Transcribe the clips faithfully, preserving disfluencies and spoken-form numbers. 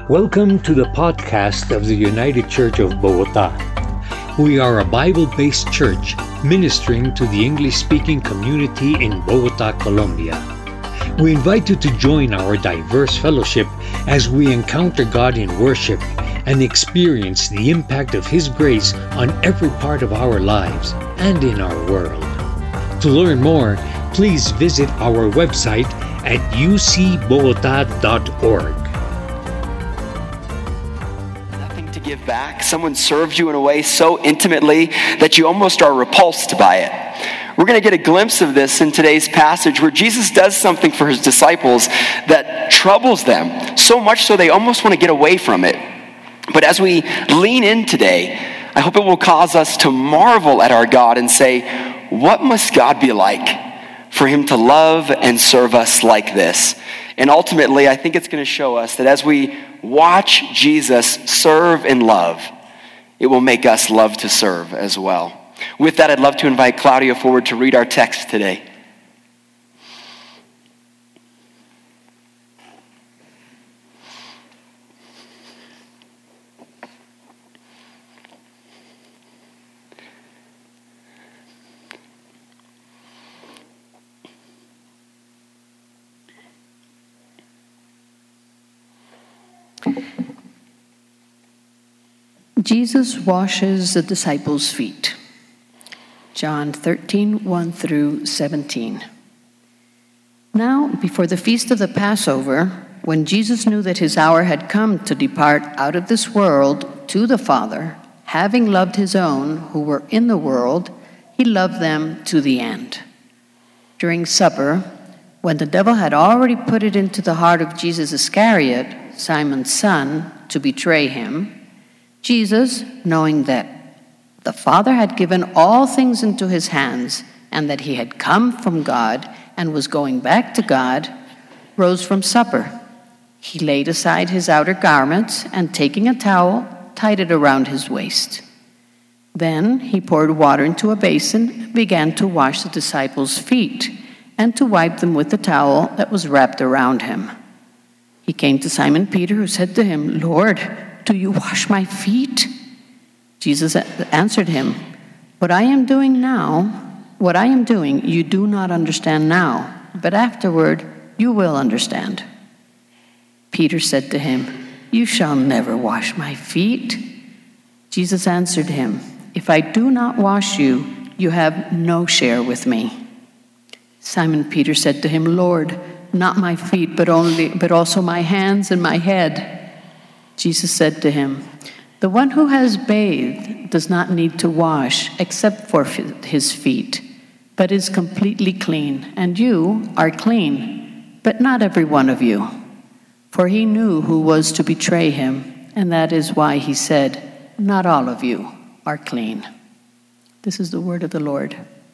Welcome to the podcast of the United Church of Bogota. We are a Bible-based church ministering to the English-speaking community in Bogota, Colombia. We invite you to join our diverse fellowship as we encounter God in worship and experience the impact of His grace on every part of our lives and in our world. To learn more, please visit our website at u c bogota dot org. Nothing to give back. Someone served you in a way so intimately that you almost are repulsed by it. We're going to get a glimpse of this in today's passage where Jesus does something for His disciples that troubles them, so much so they almost want to get away from it. But as we lean in today, I hope it will cause us to marvel at our God and say, what must God be like for Him to love and serve us like this? And ultimately, I think it's going to show us that as we watch Jesus serve and love, it will make us love to serve as well. With that, I'd love to invite Claudia forward to read our text today. Jesus washes the disciples' feet. John thirteen, one through seventeen. Now, before the feast of the Passover, when Jesus knew that His hour had come to depart out of this world to the Father, having loved His own who were in the world, He loved them to the end. During supper, when the devil had already put it into the heart of Jesus Iscariot, Simon's son, to betray Him, Jesus, knowing that the Father had given all things into His hands and that He had come from God and was going back to God, rose from supper. He laid aside His outer garments and, taking a towel, tied it around His waist. Then He poured water into a basin and began to wash the disciples' feet and to wipe them with the towel that was wrapped around Him. He came to Simon Peter, who said to Him, "Lord, do you wash my feet?" Jesus answered him, What I am doing now, what I am doing, you do not understand now, but afterward you will understand. Peter said to him, You shall never wash my feet. Jesus answered him, If I do not wash you, you have no share with me. Simon Peter said to Him, Lord, not my feet, but only, but also my hands and my head. Jesus said to him, The one who has bathed does not need to wash except for his feet, but is completely clean. And you are clean, but not every one of you. For He knew who was to betray Him, and that is why He said, Not all of you are clean. This is the word of the Lord.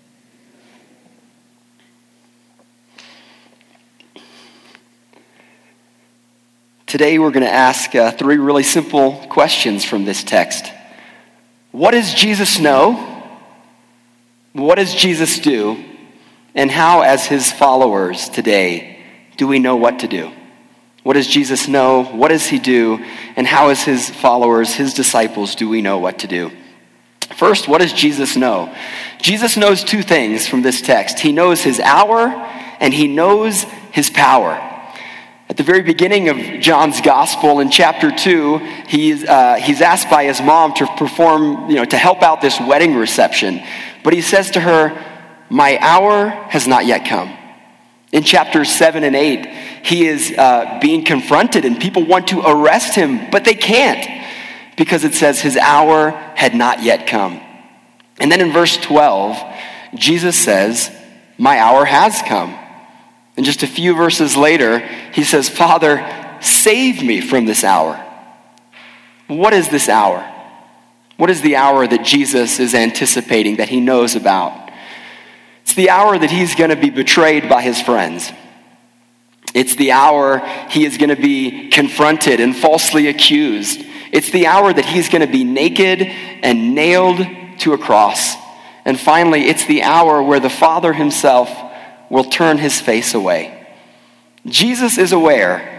Today we're going to ask uh, three really simple questions from this text. What does Jesus know? What does Jesus do? And how, as His followers today, do we know what to do? What does Jesus know? What does He do? And how, as His followers, His disciples, do we know what to do? First, what does Jesus know? Jesus knows two things from this text. He knows His hour and He knows His power. At the very beginning of John's gospel in chapter two, he's, uh, he's asked by his mom to perform, you know, to help out this wedding reception. But he says to her, my hour has not yet come. In chapters seven and eight, he is uh, being confronted and people want to arrest him, but they can't because it says his hour had not yet come. And then in verse twelve, Jesus says, my hour has come. And just a few verses later, He says, Father, save me from this hour. What is this hour? What is the hour that Jesus is anticipating, that He knows about? It's the hour that He's going to be betrayed by His friends. It's the hour He is going to be confronted and falsely accused. It's the hour that He's going to be naked and nailed to a cross. And finally, it's the hour where the Father Himself will turn His face away. Jesus is aware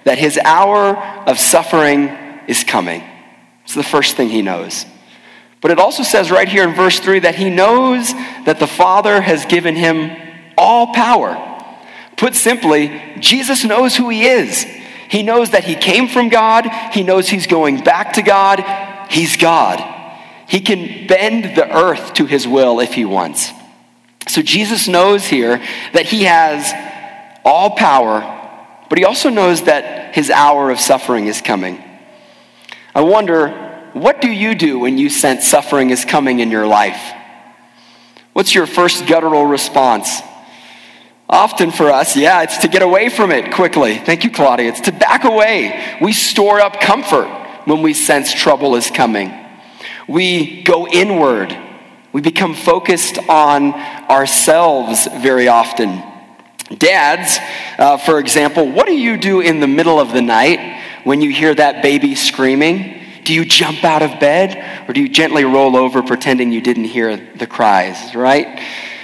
that his hour of suffering is coming. It's the first thing he knows. But it also says right here in verse three that he knows that the Father has given him all power. Put simply, Jesus knows who he is. He knows that he came from God. He knows he's going back to God. He's God. He can bend the earth to his will if he wants. So Jesus knows here that he has all power, but he also knows that his hour of suffering is coming. I wonder, what do you do when you sense suffering is coming in your life? What's your first guttural response? Often for us, yeah, it's to get away from it quickly. Thank you, Claudia. It's to back away. We store up comfort when we sense trouble is coming. We go inward. We become focused on ourselves very often. Dads, uh, for example, what do you do in the middle of the night when you hear that baby screaming? Do you jump out of bed, or do you gently roll over pretending you didn't hear the cries, right?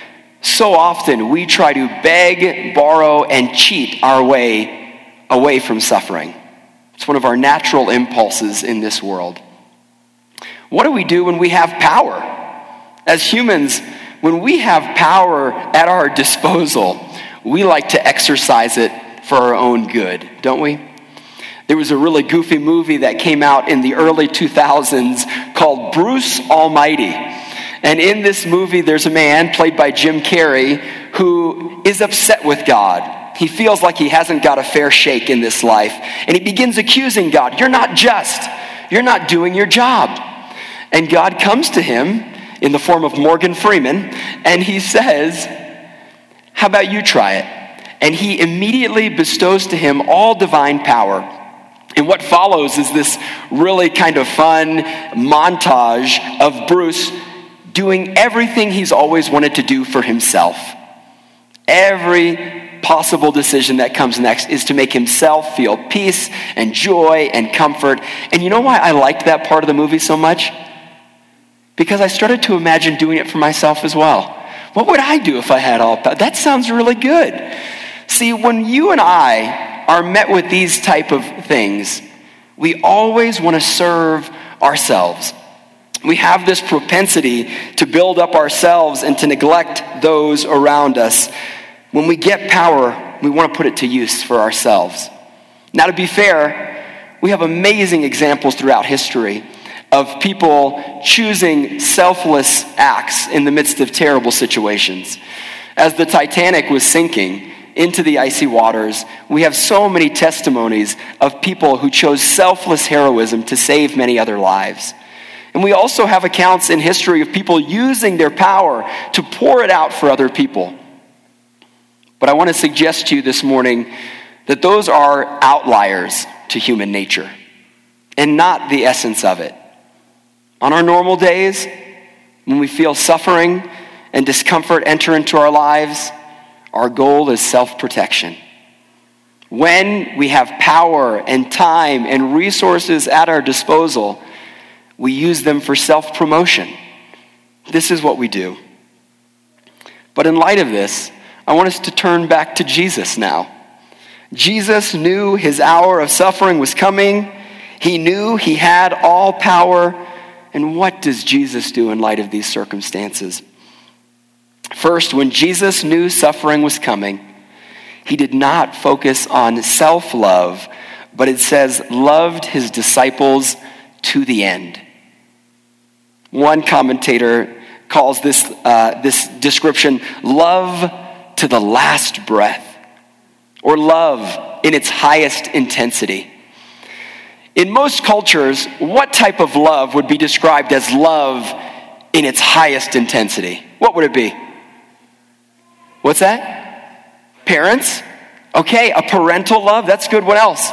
So often we try to beg, borrow, and cheat our way away from suffering. It's one of our natural impulses in this world. What do we do when we have power? As humans, when we have power at our disposal, we like to exercise it for our own good, don't we? There was a really goofy movie that came out in the early two thousands called Bruce Almighty. And in this movie, there's a man played by Jim Carrey who is upset with God. He feels like he hasn't got a fair shake in this life. And he begins accusing God. You're not just. You're not doing your job. And God comes to him in the form of Morgan Freeman, and he says, how about you try it? And he immediately bestows to him all divine power. And what follows is this really kind of fun montage of Bruce doing everything he's always wanted to do for himself. Every possible decision that comes next is to make himself feel peace and joy and comfort. And you know why I liked that part of the movie so much? Because I started to imagine doing it for myself as well. What would I do if I had all power? That sounds really good. See, when you and I are met with these type of things, we always want to serve ourselves. We have this propensity to build up ourselves and to neglect those around us. When we get power, we want to put it to use for ourselves. Now, to be fair, we have amazing examples throughout history of people choosing selfless acts in the midst of terrible situations. As the Titanic was sinking into the icy waters, we have so many testimonies of people who chose selfless heroism to save many other lives. And we also have accounts in history of people using their power to pour it out for other people. But I want to suggest to you this morning that those are outliers to human nature and not the essence of it. On our normal days, when we feel suffering and discomfort enter into our lives, our goal is self-protection. When we have power and time and resources at our disposal, we use them for self-promotion. This is what we do. But in light of this, I want us to turn back to Jesus now. Jesus knew his hour of suffering was coming. He knew he had all power. And what does Jesus do in light of these circumstances? First, when Jesus knew suffering was coming, he did not focus on self-love, but it says loved his disciples to the end. One commentator calls this, uh, this description love to the last breath, or love in its highest intensity. In most cultures, what type of love would be described as love in its highest intensity? What would it be? What's that? Parents? Okay, a parental love, that's good. What else?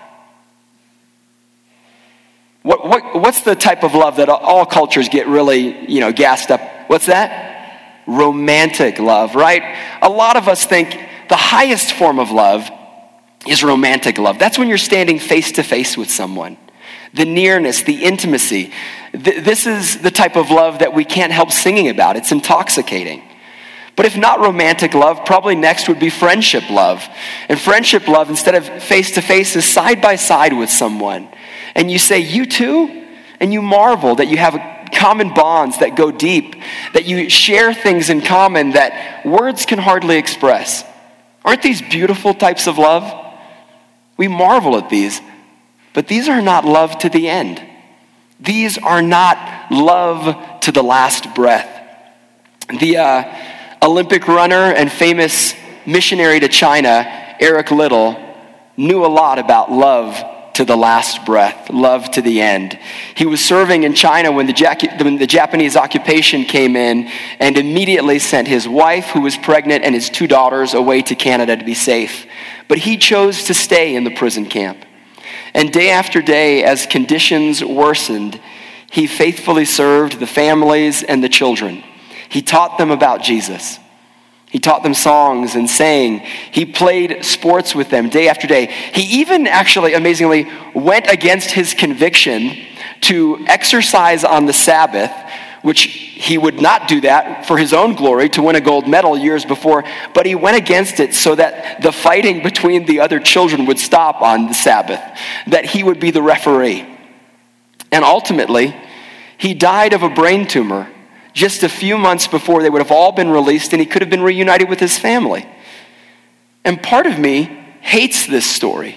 What, what, what's the type of love that all cultures get really, you know, gassed up? What's that? Romantic love, right? A lot of us think the highest form of love is romantic love. That's when you're standing face to face with someone. The nearness, the intimacy. Th- this is the type of love that we can't help singing about. It's intoxicating. But if not romantic love, probably next would be friendship love. And friendship love, instead of face-to-face, is side-by-side with someone. And you say, you too? And you marvel that you have common bonds that go deep, that you share things in common that words can hardly express. Aren't these beautiful types of love? We marvel at these, but these are not love to the end. These are not love to the last breath. The uh, Olympic runner and famous missionary to China, Eric Liddell, knew a lot about love to the last breath, love to the end. He was serving in China when the, Jac- when the Japanese occupation came in, and immediately sent his wife, who was pregnant, and his two daughters away to Canada to be safe. But he chose to stay in the prison camp. And day after day, as conditions worsened, he faithfully served the families and the children. He taught them about Jesus. He taught them songs and sang. He played sports with them day after day. He even actually, amazingly, went against his conviction to exercise on the Sabbath, which he would not do that for his own glory to win a gold medal years before, but he went against it so that the fighting between the other children would stop on the Sabbath, that he would be the referee. And ultimately, he died of a brain tumor just a few months before they would have all been released, and he could have been reunited with his family. And part of me hates this story.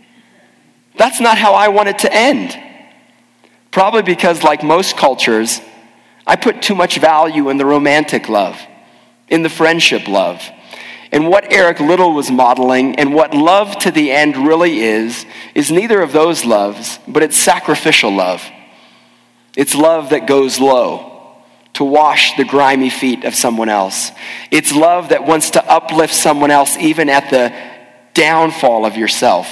That's not how I want it to end. Probably because, like most cultures, I put too much value in the romantic love, in the friendship love. And what Eric Liddell was modeling and what love to the end really is, is neither of those loves, but it's sacrificial love. It's love that goes low to wash the grimy feet of someone else. It's love that wants to uplift someone else even at the downfall of yourself.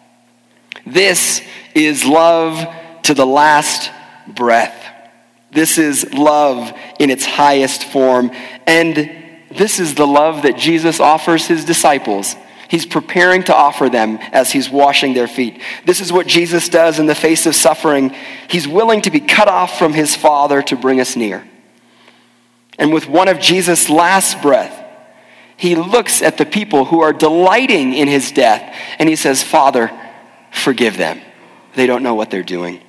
This is love to the last breath. This is love in its highest form. And this is the love that Jesus offers his disciples. He's preparing to offer them as he's washing their feet. This is what Jesus does in the face of suffering. He's willing to be cut off from his Father to bring us near. And with one of Jesus' last breath, he looks at the people who are delighting in his death, and he says, Father, forgive them. They don't know what they're doing.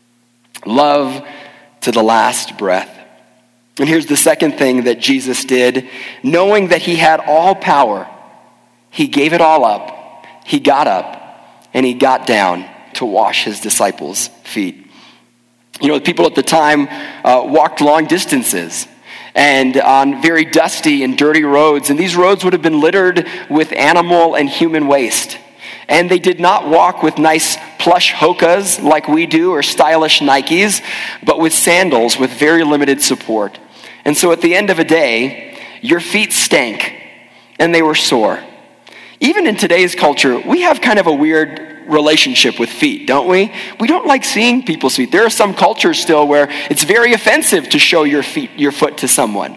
Love to the last breath. And here's the second thing that Jesus did. Knowing that he had all power, he gave it all up. He got up, and he got down to wash his disciples' feet. You know, the people at the time uh, walked long distances and on very dusty and dirty roads. And these roads would have been littered with animal and human waste. And they did not walk with nice plush Hokas like we do or stylish Nikes, but with sandals with very limited support. And so at the end of a day, your feet stank and they were sore. Even in today's culture, we have kind of a weird relationship with feet, don't we? We don't like seeing people's feet. There are some cultures still where it's very offensive to show your feet, your foot to someone.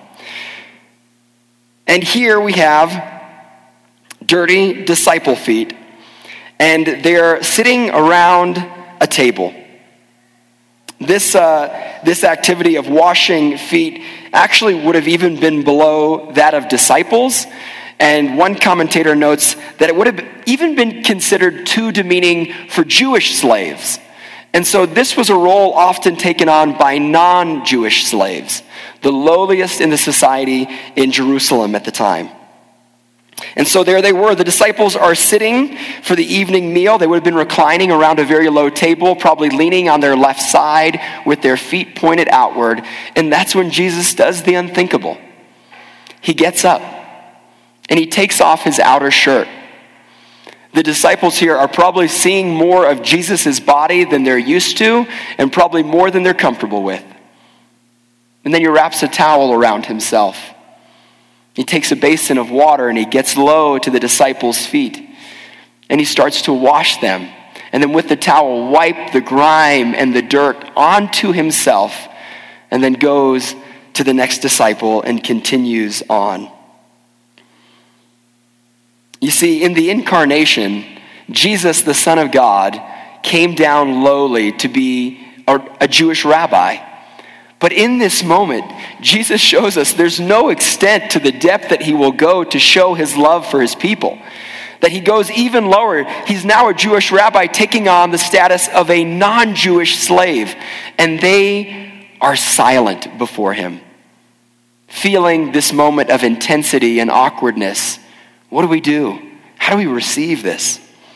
And here we have dirty disciple feet, and they're sitting around a table. This, uh, this activity of washing feet actually would have even been below that of disciples. And one commentator notes that it would have even been considered too demeaning for Jewish slaves. And so this was a role often taken on by non-Jewish slaves, the lowliest in the society in Jerusalem at the time. And so there they were. The disciples are sitting for the evening meal. They would have been reclining around a very low table, probably leaning on their left side with their feet pointed outward. And that's when Jesus does the unthinkable. He gets up and he takes off his outer shirt. The disciples here are probably seeing more of Jesus' body than they're used to, and probably more than they're comfortable with. And then he wraps a towel around himself. He takes a basin of water and he gets low to the disciples' feet. And he starts to wash them. And then with the towel, wipe the grime and the dirt onto himself. And then goes to the next disciple and continues on. You see, in the incarnation, Jesus, the Son of God, came down lowly to be a, a Jewish rabbi. But in this moment, Jesus shows us there's no extent to the depth that he will go to show his love for his people. That he goes even lower. He's now a Jewish rabbi taking on the status of a non-Jewish slave. And they are silent before him, feeling this moment of intensity and awkwardness. What do we do? How do we receive this?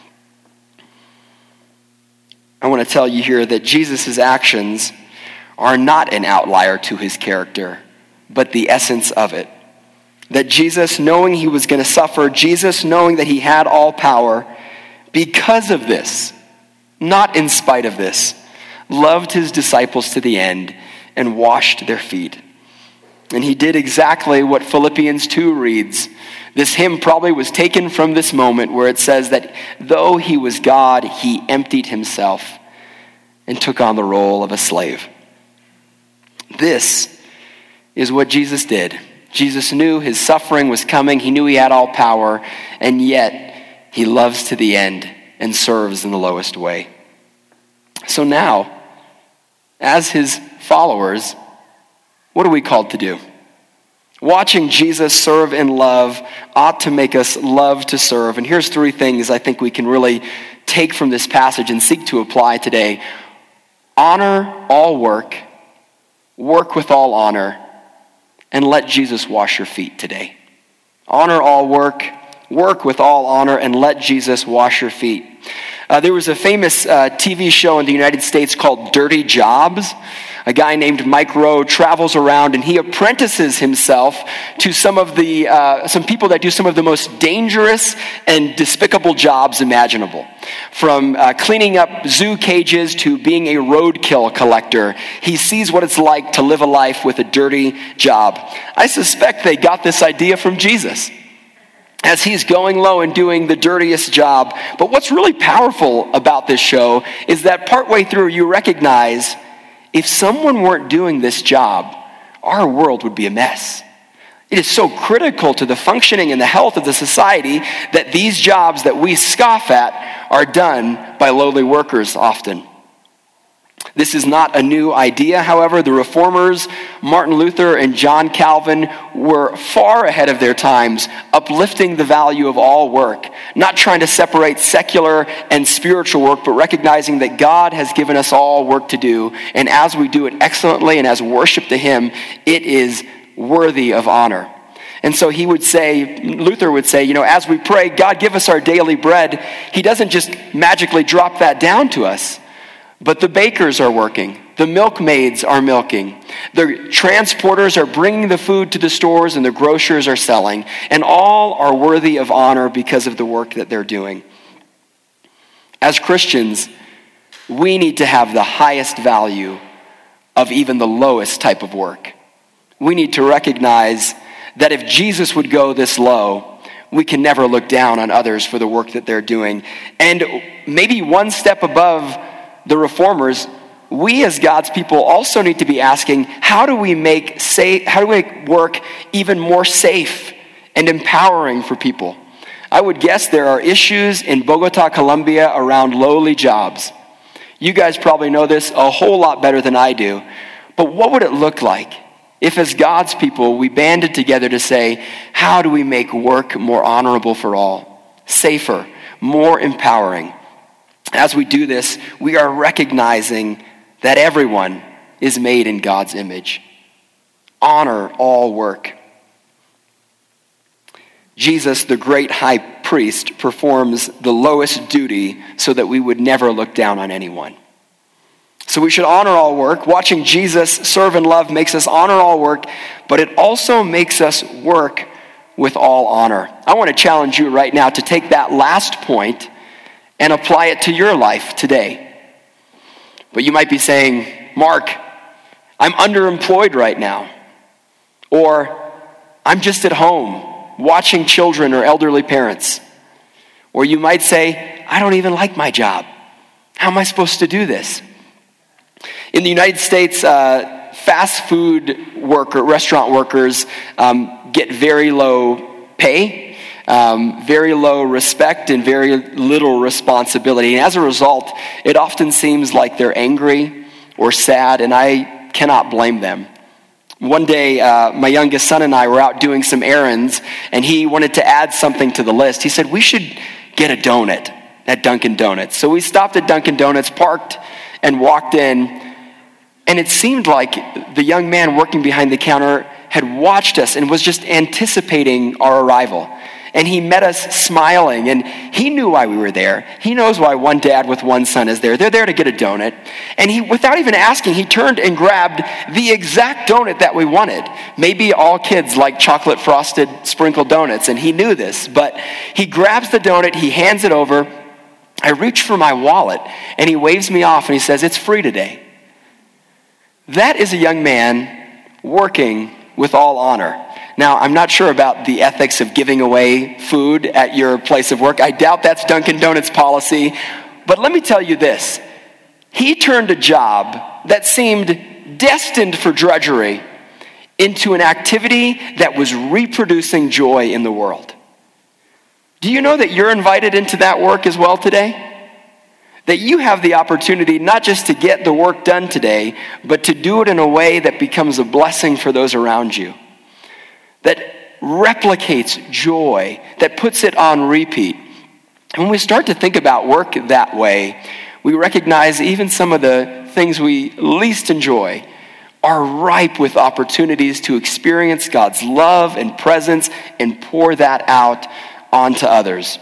I want to tell you here that Jesus' actions are not an outlier to his character, but the essence of it. That Jesus, knowing he was going to suffer, Jesus, knowing that he had all power, because of this, not in spite of this, loved his disciples to the end and washed their feet. And he did exactly what Philippians two reads. This hymn probably was taken from this moment where it says that though he was God, he emptied himself and took on the role of a slave. This is what Jesus did. Jesus knew his suffering was coming. He knew he had all power, and yet he loves to the end and serves in the lowest way. So now, as his followers, what are we called to do? Watching Jesus serve in love ought to make us love to serve. And here's three things I think we can really take from this passage and seek to apply today. Honor all work. Work with all honor, and let Jesus wash your feet today. Honor all work, work with all honor, and let Jesus wash your feet. Uh, there was a famous uh, T V show in the United States called Dirty Jobs. A guy named Mike Rowe travels around and he apprentices himself to some of the uh, some people that do some of the most dangerous and despicable jobs imaginable. From uh, cleaning up zoo cages to being a roadkill collector, he sees what it's like to live a life with a dirty job. I suspect they got this idea from Jesus, as he's going low and doing the dirtiest job. But what's really powerful about this show is that partway through you recognize, if someone weren't doing this job, our world would be a mess. It is so critical to the functioning and the health of the society that these jobs that we scoff at are done by lowly workers often. This is not a new idea, however. The reformers, Martin Luther and John Calvin, were far ahead of their times, uplifting the value of all work, not trying to separate secular and spiritual work, but recognizing that God has given us all work to do, and as we do it excellently and as worship to him, it is worthy of honor. And so he would say, Luther would say, you know, as we pray, God, give us our daily bread, he doesn't just magically drop that down to us. But the bakers are working. The milkmaids are milking. The transporters are bringing the food to the stores, and the grocers are selling. And all are worthy of honor because of the work that they're doing. As Christians, we need to have the highest value of even the lowest type of work. We need to recognize that if Jesus would go this low, we can never look down on others for the work that they're doing. And maybe one step above the reformers, we as God's people also need to be asking, how do we make safe, how do we make work even more safe and empowering for people? I would guess there are issues in Bogota, Colombia around lowly jobs. You guys probably know this a whole lot better than I do. But what would it look like if as God's people we banded together to say, how do we make work more honorable for all, safer, more empowering? As we do this, we are recognizing that everyone is made in God's image. Honor all work. Jesus, the great high priest, performs the lowest duty so that we would never look down on anyone. So we should honor all work. Watching Jesus serve and love makes us honor all work, but it also makes us work with all honor. I want to challenge you right now to take that last point and apply it to your life today. But you might be saying, Mark, I'm underemployed right now. Or I'm just at home watching children or elderly parents. Or you might say, I don't even like my job. How am I supposed to do this? In the United States, uh, fast food worker, restaurant workers um, get very low pay. Um, very low respect and very little responsibility. And as a result, it often seems like they're angry or sad. And I cannot blame them. One day, uh, my youngest son and I were out doing some errands, and he wanted to add something to the list. He said, we should get a donut at Dunkin' Donuts. So we stopped at Dunkin' Donuts, parked, and walked in, and it seemed like the young man working behind the counter had watched us and was just anticipating our arrival. And he met us smiling, and he knew why we were there. He knows why one dad with one son is there. They're there to get a donut. And he, without even asking, he turned and grabbed the exact donut that we wanted. Maybe all kids like chocolate frosted sprinkled donuts, and he knew this. But he grabs the donut, he hands it over. I reach for my wallet, and he waves me off, and he says, it's free today. That is a young man working with all honor. Now, I'm not sure about the ethics of giving away food at your place of work. I doubt that's Dunkin' Donuts policy. But let me tell you this. He turned a job that seemed destined for drudgery into an activity that was reproducing joy in the world. Do you know that you're invited into that work as well today? That you have the opportunity not just to get the work done today, but to do it in a way that becomes a blessing for those around you. That replicates joy, that puts it on repeat. And when we start to think about work that way, we recognize even some of the things we least enjoy are ripe with opportunities to experience God's love and presence and pour that out onto others.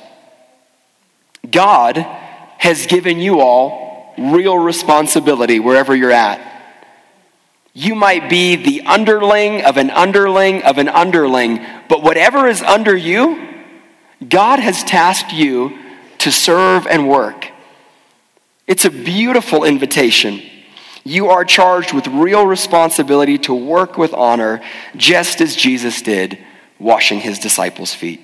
God has given you all real responsibility wherever you're at. You might be the underling of an underling of an underling, but whatever is under you, God has tasked you to serve and work. It's a beautiful invitation. You are charged with real responsibility to work with honor, just as Jesus did, washing his disciples' feet.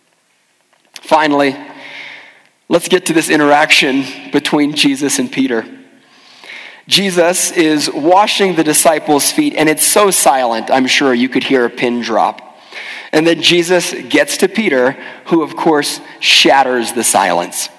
Finally, let's get to this interaction between Jesus and Peter. Jesus is washing the disciples' feet, and it's so silent, I'm sure you could hear a pin drop. And then Jesus gets to Peter, who of course shatters the silence.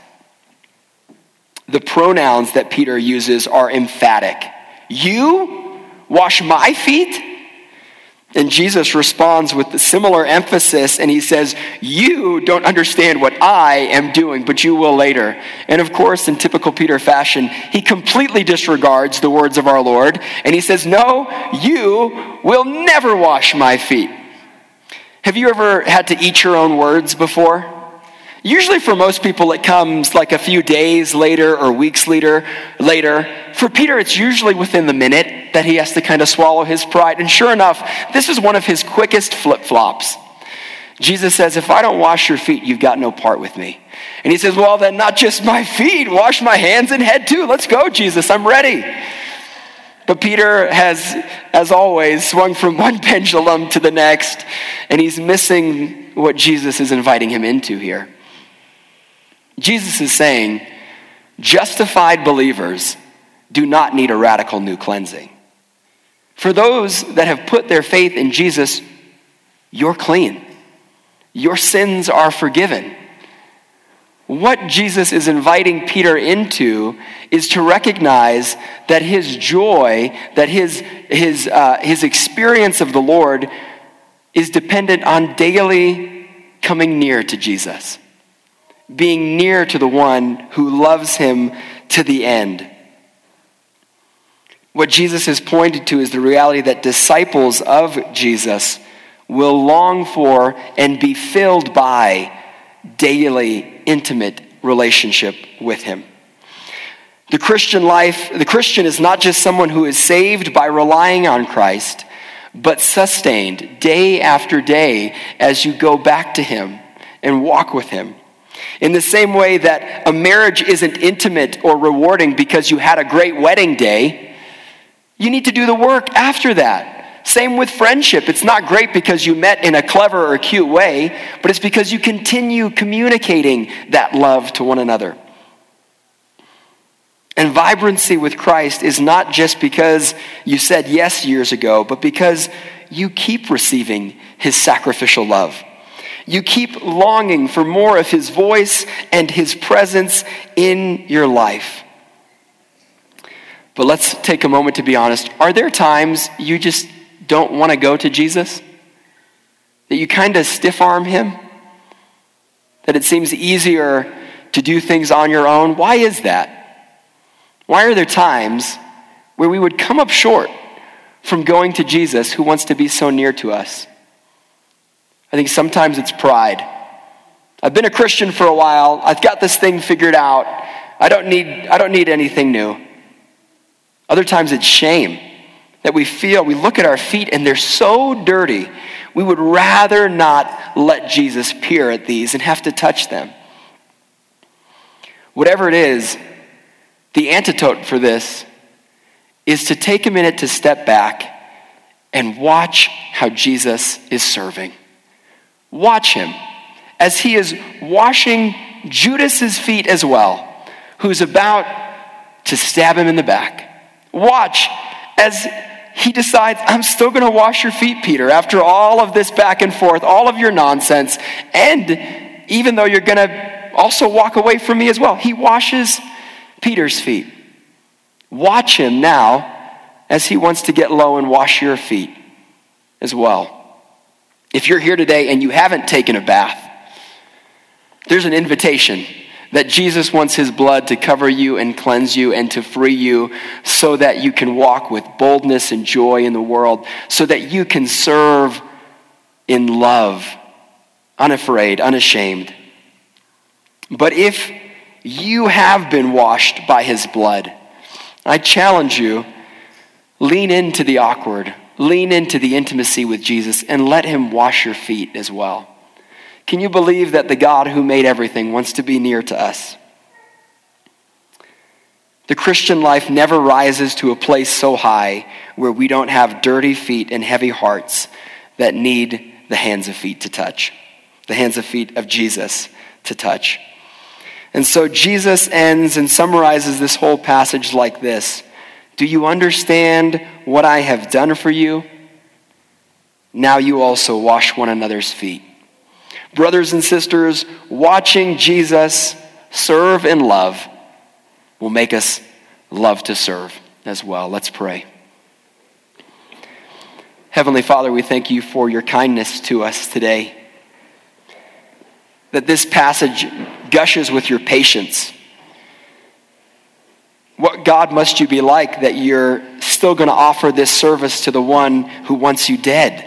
The pronouns that Peter uses are emphatic. You wash my feet? And Jesus responds with a similar emphasis, and he says, you don't understand what I am doing, but you will later. And of course, in typical Peter fashion, he completely disregards the words of our Lord, and he says, no, you will never wash my feet. Have you ever had to eat your own words before? Usually for most people, it comes like a few days later or weeks later. Later. For Peter, it's usually within the minute that he has to kind of swallow his pride. And sure enough, this is one of his quickest flip-flops. Jesus says, if I don't wash your feet, you've got no part with me. And he says, well, then not just my feet, wash my hands and head too. Let's go, Jesus, I'm ready. But Peter has, as always, swung from one pendulum to the next, and he's missing what Jesus is inviting him into here. Jesus is saying, justified believers do not need a radical new cleansing. For those that have put their faith in Jesus, you're clean. Your sins are forgiven. What Jesus is inviting Peter into is to recognize that his joy, that his, his, uh, his experience of the Lord is dependent on daily coming near to Jesus. Being near to the one who loves him to the end. What Jesus has pointed to is the reality that disciples of Jesus will long for and be filled by daily, intimate relationship with him. The Christian life, the Christian is not just someone who is saved by relying on Christ, but sustained day after day as you go back to him and walk with him. In the same way that a marriage isn't intimate or rewarding because you had a great wedding day, you need to do the work after that. Same with friendship. It's not great because you met in a clever or cute way, but it's because you continue communicating that love to one another. And vibrancy with Christ is not just because you said yes years ago, but because you keep receiving his sacrificial love. You keep longing for more of his voice and his presence in your life. But let's take a moment to be honest. Are there times you just don't want to go to Jesus? That you kind of stiff-arm him? That it seems easier to do things on your own? Why is that? Why are there times where we would come up short from going to Jesus who wants to be so near to us? I think sometimes it's pride. I've been a Christian for a while. I've got this thing figured out. I don't need, I don't need anything new. Other times it's shame that we feel, we look at our feet and they're so dirty. We would rather not let Jesus peer at these and have to touch them. Whatever it is, the antidote for this is to take a minute to step back and watch how Jesus is serving. Watch him as he is washing Judas's feet as well, who's about to stab him in the back. Watch as he decides, I'm still going to wash your feet, Peter, after all of this back and forth, all of your nonsense, and even though you're going to also walk away from me as well. He washes Peter's feet. Watch him now as he wants to get low and wash your feet as well. If you're here today and you haven't taken a bath, there's an invitation that Jesus wants his blood to cover you and cleanse you and to free you so that you can walk with boldness and joy in the world, so that you can serve in love, unafraid, unashamed. But if you have been washed by his blood, I challenge you, lean into the awkward, lean into the intimacy with Jesus and let him wash your feet as well. Can you believe that the God who made everything wants to be near to us? The Christian life never rises to a place so high where we don't have dirty feet and heavy hearts that need the hands and feet to touch, the hands and feet of Jesus to touch. And so Jesus ends and summarizes this whole passage like this. Do you understand what I have done for you? Now you also wash one another's feet. Brothers and sisters, watching Jesus serve and love will make us love to serve as well. Let's pray. Heavenly Father, we thank you for your kindness to us today. That this passage gushes with your patience. What God must you be like that you're still going to offer this service to the one who wants you dead?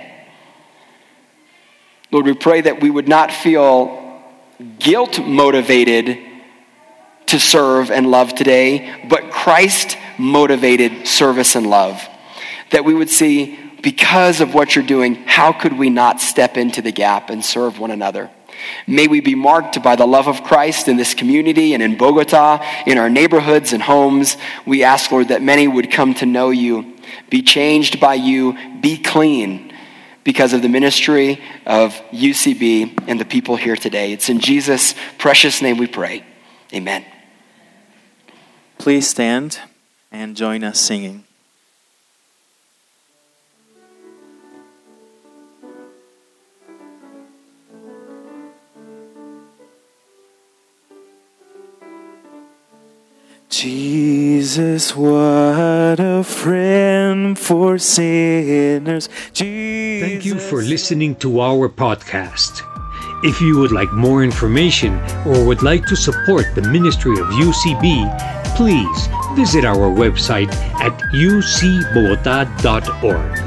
Lord, we pray that we would not feel guilt motivated to serve and love today, but Christ motivated service and love. That we would see, because of what you're doing, how could we not step into the gap and serve one another? May we be marked by the love of Christ in this community and in Bogota, in our neighborhoods and homes. We ask, Lord, that many would come to know you, be changed by you, be clean because of the ministry of U C B and the people here today. It's in Jesus' precious name we pray. Amen. Please stand and join us singing. Jesus, what a friend for sinners. Jesus. Thank you for listening to our podcast. If you would like more information or would like to support the ministry of U C B, please visit our website at u c bogota dot org.